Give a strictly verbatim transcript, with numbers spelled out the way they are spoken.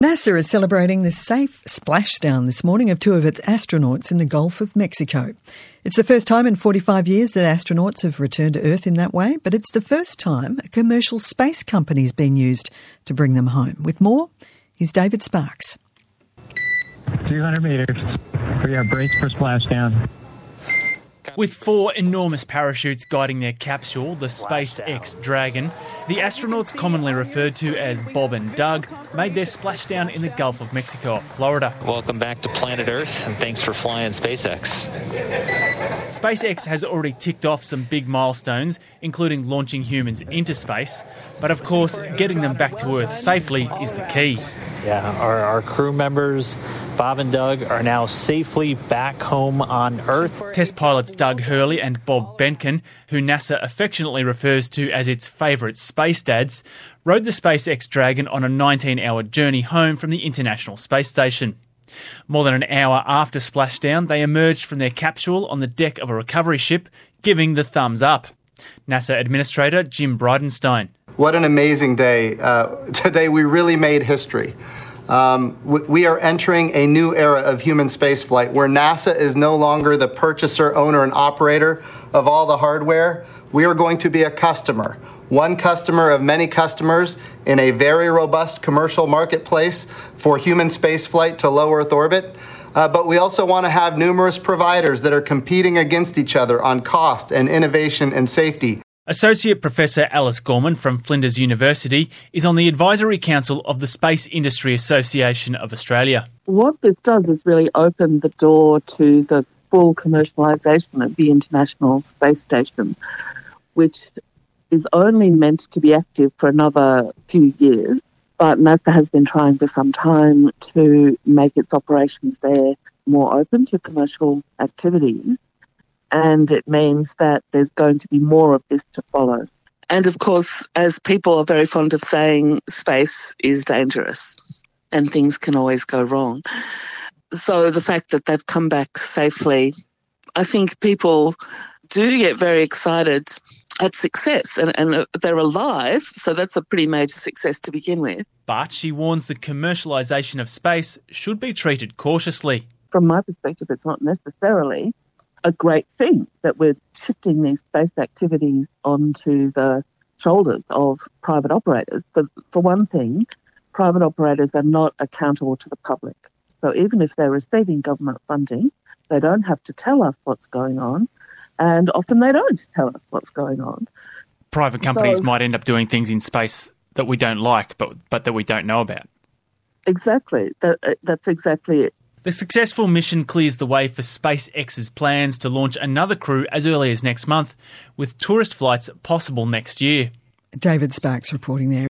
NASA is celebrating the safe splashdown this morning of two of its astronauts in the Gulf of Mexico. It's the first time in forty-five years that astronauts have returned to Earth in that way, but it's the first time a commercial space company's been used to bring them home. With more, here's David Sparks. two hundred metres. We are braced for splashdown. With four enormous parachutes guiding their capsule, the SpaceX Dragon, the astronauts, commonly referred to as Bob and Doug, made their splashdown in the Gulf of Mexico, Florida. Welcome back to planet Earth, and thanks for flying SpaceX. SpaceX has already ticked off some big milestones, including launching humans into space. But of course, getting them back to Earth safely is the key. Yeah, our, our crew members, Bob and Doug, are now safely back home on Earth. Test pilots Doug Hurley and Bob Behnken, who NASA affectionately refers to as its favourite space dads, rode the SpaceX Dragon on a nineteen-hour journey home from the International Space Station. More than an hour after splashdown, they emerged from their capsule on the deck of a recovery ship, giving the thumbs up. NASA Administrator Jim Bridenstine. What an amazing day. Uh, today we really made history. Um, we, we are entering a new era of human spaceflight where NASA is no longer the purchaser, owner, and operator of all the hardware. We are going to be a customer, one customer of many customers in a very robust commercial marketplace for human spaceflight to low Earth orbit. Uh, but we also want to have numerous providers that are competing against each other on cost and innovation and safety. Associate Professor Alice Gorman from Flinders University is on the Advisory Council of the Space Industry Association of Australia. What this does is really open the door to the full commercialisation of the International Space Station, which is only meant to be active for another few years. But NASA has been trying for some time to make its operations there more open to commercial activities. And it means that there's going to be more of this to follow. And of course, as people are very fond of saying, space is dangerous and things can always go wrong. So the fact that they've come back safely, I think people do get very excited at success, and, and they're alive, so that's a pretty major success to begin with. But she warns the commercialisation of space should be treated cautiously. From my perspective, it's not necessarily a great thing that we're shifting these space activities onto the shoulders of private operators. But for one thing, private operators are not accountable to the public. So even if they're receiving government funding, they don't have to tell us what's going on. And often they don't tell us what's going on. Private companies so, might end up doing things in space that we don't like, but but that we don't know about. Exactly. That, that's exactly it. The successful mission clears the way for SpaceX's plans to launch another crew as early as next month, with tourist flights possible next year. David Sparks reporting there.